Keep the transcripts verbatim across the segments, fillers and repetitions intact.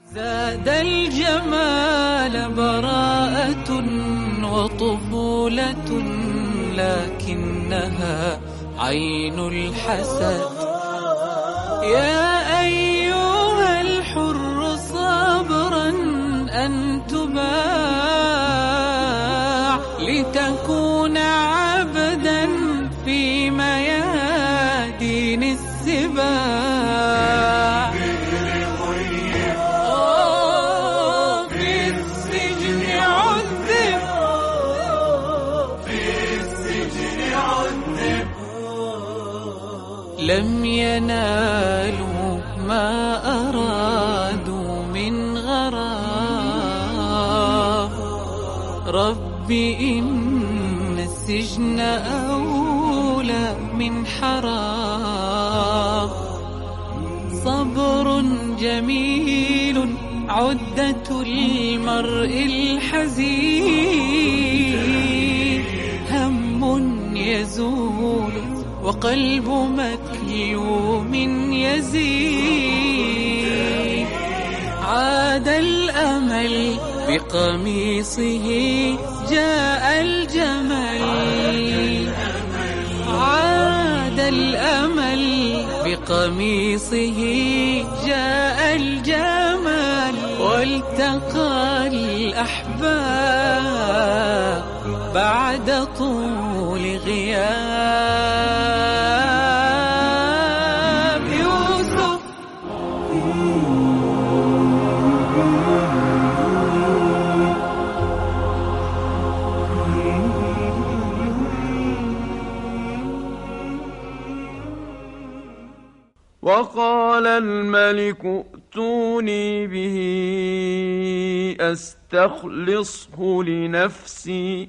زاد الجمال براءة وطفولة، لكنها عين الحسد. يا أيها الحر صبرا أن تباع، لتكون عبدا في ميادين السباع. في السجن عذب، في السجن عذب، لم ينالوا ما أرادوا من غرام. ربي إن السجن أولى من حرام. صبر جميل عدة المرء الحزين، هم يزول وقلب مكلوم يزيد. عاد الأمل بقميصه جاء الجمل، عاد الأمل بقميصه جاء الجمل، والتقى الأحباب بعد طول غياب. يوسف وقال الملك ائتوني به أستخلصه لنفسي،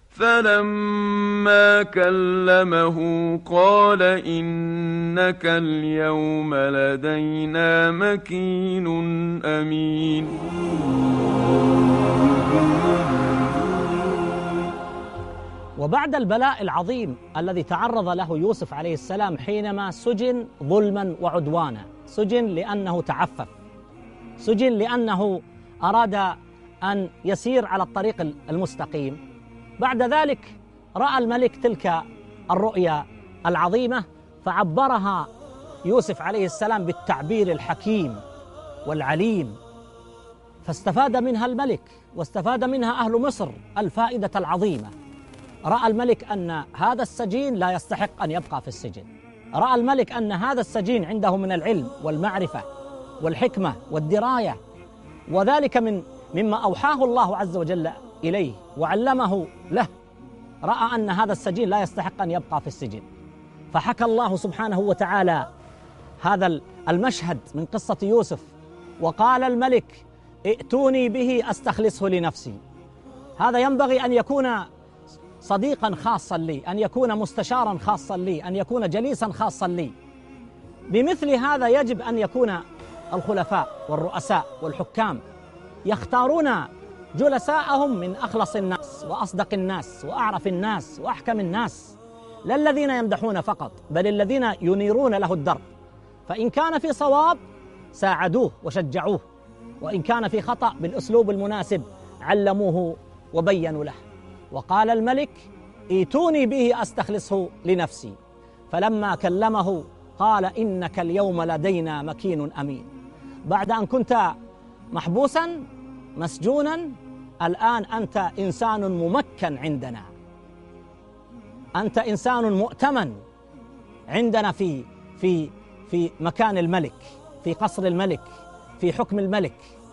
فلما كلمه قال إنك اليوم لدينا مكين أمين. وبعد البلاء العظيم الذي تعرض له يوسف عليه السلام حينما سجن ظلما وعدوانا، سجن لأنه تعفف، سجن لأنه أراد أن يسير على الطريق المستقيم، بعد ذلك رأى الملك تلك الرؤيا العظيمة فعبرها يوسف عليه السلام بالتعبير الحكيم والعليم، فاستفاد منها الملك واستفاد منها أهل مصر الفائدة العظيمة. رأى الملك أن هذا السجين لا يستحق أن يبقى في السجن، رأى الملك أن هذا السجين عنده من العلم والمعرفة والحكمة والدراية، وذلك من مما أوحاه الله عز وجل إليه وعلمه له. رأى أن هذا السجين لا يستحق أن يبقى في السجن، فحكى الله سبحانه وتعالى هذا المشهد من قصة يوسف، وقال الملك ائتوني به أستخلصه لنفسي. هذا ينبغي أن يكون صديقا خاصا لي، أن يكون مستشارا خاصا لي، أن يكون جليسا خاصا لي. بمثل هذا يجب أن يكون الخلفاء والرؤساء والحكام يختارون جلساءهم من أخلص الناس وأصدق الناس وأعرف الناس وأحكم الناس، لا الذين يمدحون فقط، بل الذين ينيرون له الدرب. فإن كان في صواب ساعدوه وشجعوه، وإن كان في خطأ بالأسلوب المناسب علموه وبينوا له. وقال الملك ائتوني به أستخلصه لنفسي، فلما كلمه قال إنك اليوم لدينا مكين أمين. بعد أن كنت محبوسا مسجونا، الآن أنت إنسان ممكن عندنا، أنت إنسان مؤتمن عندنا في في في مكان الملك، في قصر الملك، في حكم الملك.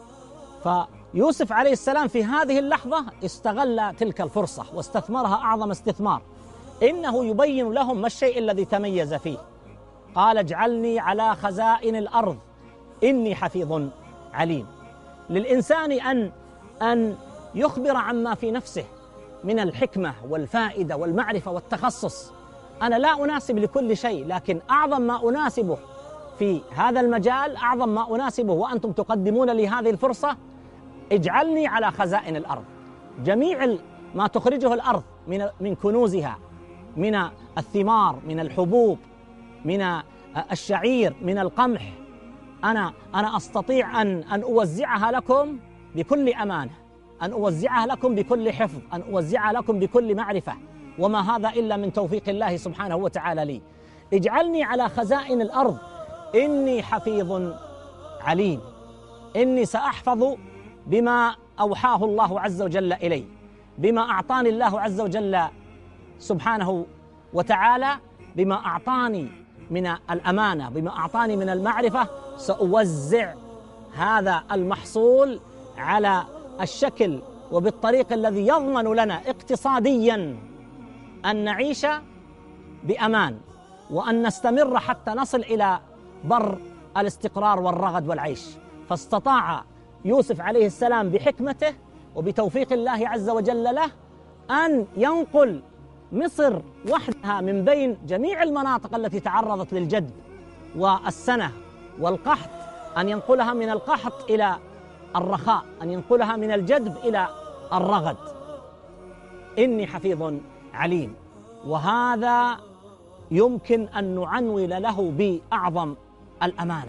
فيوسف عليه السلام في هذه اللحظة استغل تلك الفرصة واستثمرها أعظم استثمار، إنه يبين لهم ما الشيء الذي تميز فيه. قال اجعلني على خزائن الأرض إني حفيظ عليم. للإنسان أن أن يخبر عما في نفسه من الحكمة والفائدة والمعرفة والتخصص. أنا لا أناسب لكل شيء، لكن أعظم ما أناسبه في هذا المجال، أعظم ما أناسبه وأنتم تقدمون لي هذه الفرصة، اجعلني على خزائن الأرض. جميع ما تخرجه الأرض من من كنوزها، من الثمار، من الحبوب، من الشعير، من القمح، أنا أنا أستطيع أن أن أوزعها لكم بكل أمانة، أن أوزعها لكم بكل حفظ، أن أوزعها لكم بكل معرفة، وما هذا إلا من توفيق الله سبحانه وتعالى لي. اجعلني على خزائن الأرض، إني حفيظ عليم، إني سأحفظ بما أوحاه الله عز وجل إلي، بما أعطاني الله عز وجل سبحانه وتعالى، بما أعطاني من الأمانة، بما أعطاني من المعرفة، سأوزع هذا المحصول على الشكل وبالطريق الذي يضمن لنا اقتصاديا أن نعيش بأمان، وأن نستمر حتى نصل إلى بر الاستقرار والرغد والعيش. فاستطاع يوسف عليه السلام بحكمته وبتوفيق الله عز وجل له أن ينقل مصر وحدها من بين جميع المناطق التي تعرضت للجدب والسنة والقحط، أن ينقلها من القحط إلى الرخاء، أن ينقلها من الجدب إلى الرغد. إني حفيظ عليم. وهذا يمكن أن نعنول له بأعظم الأمانة.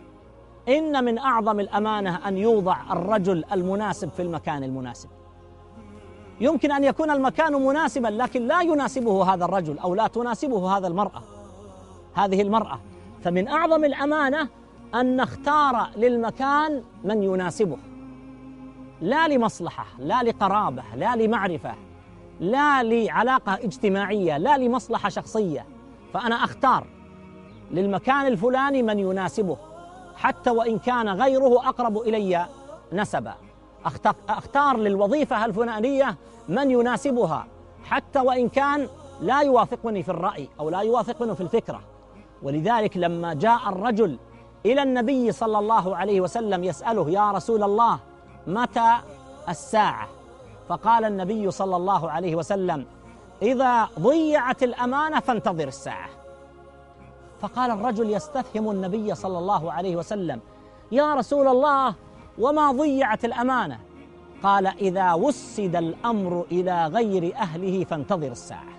إن من أعظم الأمانة أن يوضع الرجل المناسب في المكان المناسب. يمكن أن يكون المكان مناسبا لكن لا يناسبه هذا الرجل أو لا تناسبه هذا المرأة هذه المرأة. فمن أعظم الأمانة أن نختار للمكان من يناسبه، لا لمصلحة، لا لقرابة، لا لمعرفة، لا لعلاقة اجتماعية، لا لمصلحة شخصية. فأنا أختار للمكان الفلاني من يناسبه حتى وإن كان غيره أقرب إلي نسبا. أختار للوظيفة الفلانية من يناسبها حتى وإن كان لا يوافقني في الرأي أو لا يوافقني في الفكرة. ولذلك لما جاء الرجل إلى النبي صلى الله عليه وسلم يسأله: يا رسول الله متى الساعة؟ فقال النبي صلى الله عليه وسلم: إذا ضيعت الأمانة فانتظر الساعة. فقال الرجل يستفهم النبي صلى الله عليه وسلم: يا رسول الله وما ضيعت الأمانة؟ قال: إذا وسد الأمر إلى غير أهله فانتظر الساعة.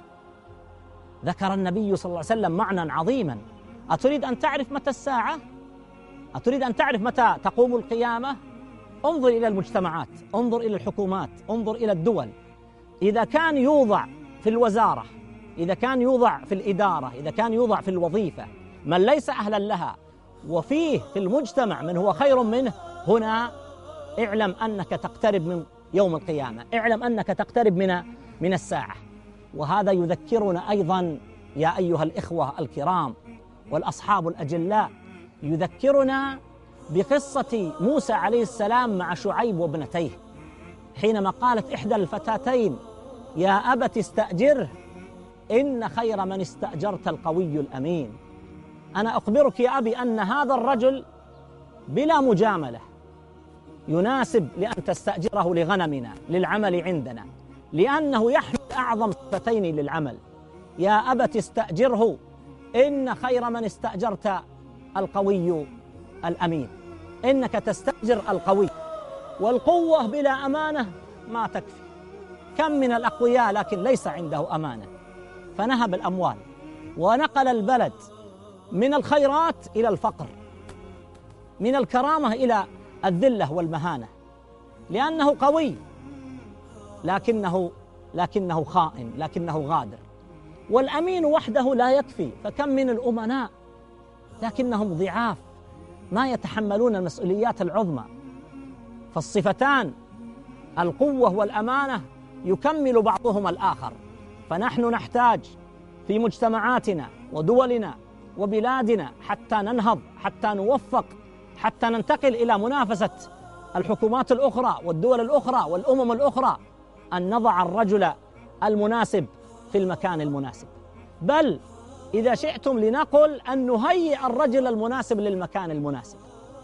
ذكر النبي صلى الله عليه وسلم معنى عظيما. أتريد أن تعرف متى الساعة؟ أتريد أن تعرف متى تقوم القيامة؟ انظر إلى المجتمعات، انظر إلى الحكومات، انظر إلى الدول. إذا كان يوضع في الوزارة، إذا كان يوضع في الإدارة، إذا كان يوضع في الوظيفة من ليس أهلا لها، وفيه في المجتمع من هو خير منه، هنا اعلم أنك تقترب من يوم القيامة، اعلم أنك تقترب من من الساعة. وهذا يذكرنا أيضا يا أيها الإخوة الكرام والأصحاب الأجلاء، يذكرنا بقصة موسى عليه السلام مع شعيب وابنتيه، حينما قالت إحدى الفتاتين: يا أبت استأجره إن خير من استأجرت القوي الأمين. أنا أخبرك يا أبي أن هذا الرجل بلا مجاملة يناسب لأن تستأجره لغنمنا، للعمل عندنا، لأنه يحمل أعظم صفتين للعمل. يا أبت استأجره إن خير من استأجرت القوي الأمين. إنك تستأجر القوي، والقوة بلا أمانة ما تكفي. كم من الأقوياء لكن ليس عنده أمانة، فنهب الأموال ونقل البلد من الخيرات إلى الفقر، من الكرامة إلى الذلة والمهانة، لأنه قوي لكنه لكنه خائن، لكنه غادر. والأمين وحده لا يكفي، فكم من الأمناء لكنهم ضعاف ما يتحملون المسؤوليات العظمى. فالصفتان القوة والأمانة يكمل بعضهما الآخر. فنحن نحتاج في مجتمعاتنا ودولنا وبلادنا حتى ننهض، حتى نوفق، حتى ننتقل إلى منافسة الحكومات الأخرى والدول الأخرى والأمم الأخرى، أن نضع الرجل المناسب في المكان المناسب. بل إذا شئتم لنقل أن نهيئ الرجل المناسب للمكان المناسب.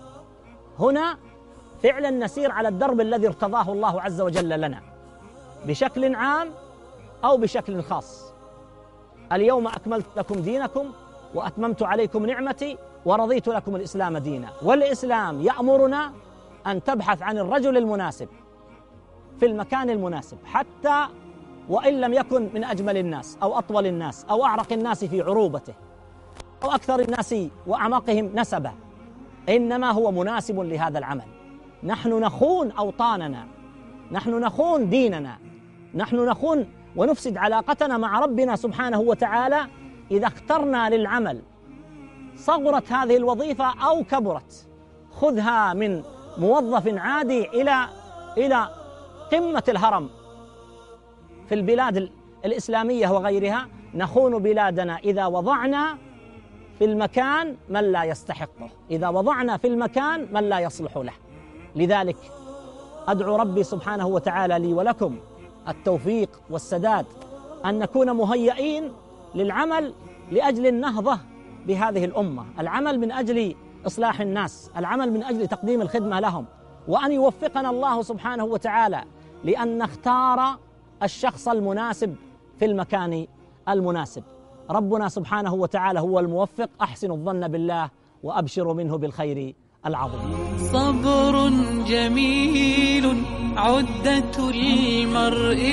هنا فعلا نسير على الدرب الذي ارتضاه الله عز وجل لنا بشكل عام أو بشكل خاص. اليوم أكملت لكم دينكم وأتممت عليكم نعمتي ورضيت لكم الإسلام دينا. والإسلام يأمرنا أن تبحث عن الرجل المناسب في المكان المناسب، حتى وإن لم يكن من أجمل الناس أو أطول الناس أو أعرق الناس في عروبته أو أكثر الناس وأعمقهم نسبا. إنما هو مناسب لهذا العمل. نحن نخون أوطاننا، نحن نخون ديننا، نحن نخون ونفسد علاقتنا مع ربنا سبحانه وتعالى إذا اخترنا للعمل، صغرت هذه الوظيفة أو كبرت. خذها من موظف عادي إلى إلى قمة الهرم في البلاد الإسلامية وغيرها. نخون بلادنا إذا وضعنا في المكان من لا يستحقه، إذا وضعنا في المكان من لا يصلح له. لذلك أدعو ربي سبحانه وتعالى لي ولكم التوفيق والسداد، أن نكون مهيئين للعمل لأجل النهضة بهذه الأمة، العمل من أجل إصلاح الناس، العمل من أجل تقديم الخدمة لهم، وأن يوفقنا الله سبحانه وتعالى لأن نختار الشخص المناسب في المكان المناسب. ربنا سبحانه وتعالى هو الموفق. أحسن الظن بالله وأبشر منه بالخير العظيم. صبر جميل عدة المرء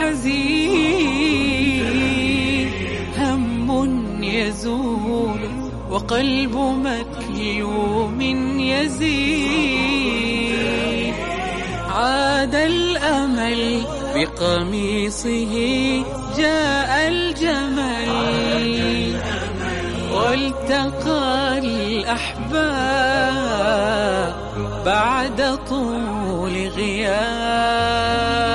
الحزين، هم يزول وقلب مكلوم يزيد. عاد الأمل بقميصه جاء الجمل، والتقى الأحباب بعد طول غياب.